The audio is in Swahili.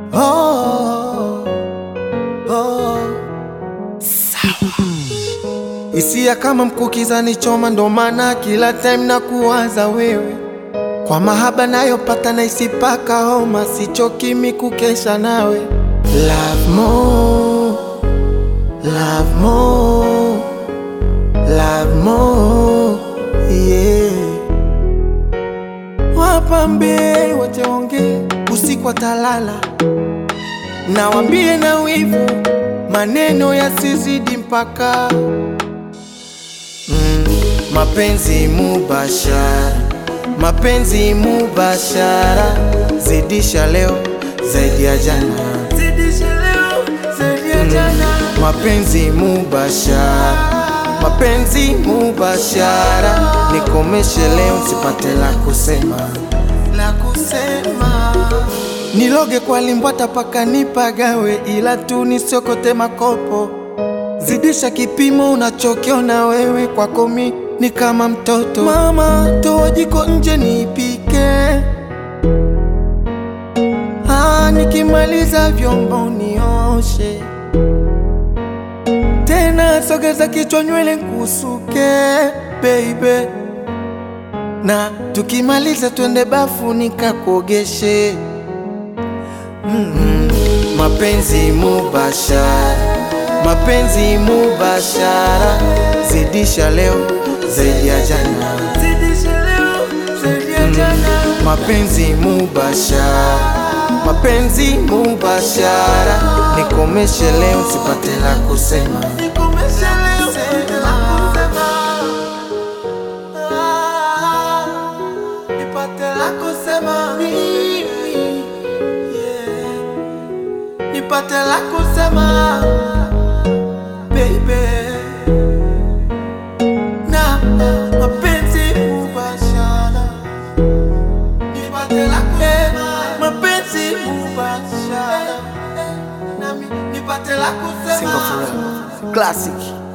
Oh, oh. Hisia kama mkukiza ni choma, ndo maana kila time na kuwaza wewe. Kwa mahaba nayopata na isipaka homa, sichoki mi kukesha nawe. Love more, love more, love more, yeah. Wapambie wote onge usiku watalala, na wambie na wivu maneno yasizidi mpaka mapenzi mubashara, mapenzi mubashara, zidisha leo zaidi ya jana, zidisha leo zaidi ya jana. Mapenzi mubashara, mapenzi mubashara, nikomeshe leo sipate la kusema, la kusema. Niloge kwa limbwata paka nipagawe, ila tu nisiokote makopo. Zidisha kipimo unachokiona wewe, kwako mi ni kama mtoto. Mama, toa jiko nje nipike, nikimaliza vyombo nioshe. Tena sogeza kichwa nywele nkusuke, baby. Na tukimaliza twende bafu nikakuogeshe. Mapenzi mubashara, mapenzi mubashara, zidisha leo zaidi ya jana, zidisha leo zaidi ya jana. Mapenzi mubashara, mapenzi mubashara, nikomeshe leo sipate la kusema, nikomeshe leo sipate la kusema, nipate la kusema mimi, yeah. Nipate la kusema baby, na mapenzi mubashara, nipate la kusema mapenzi mubashara, nami nipate la kusema. Single forever classic.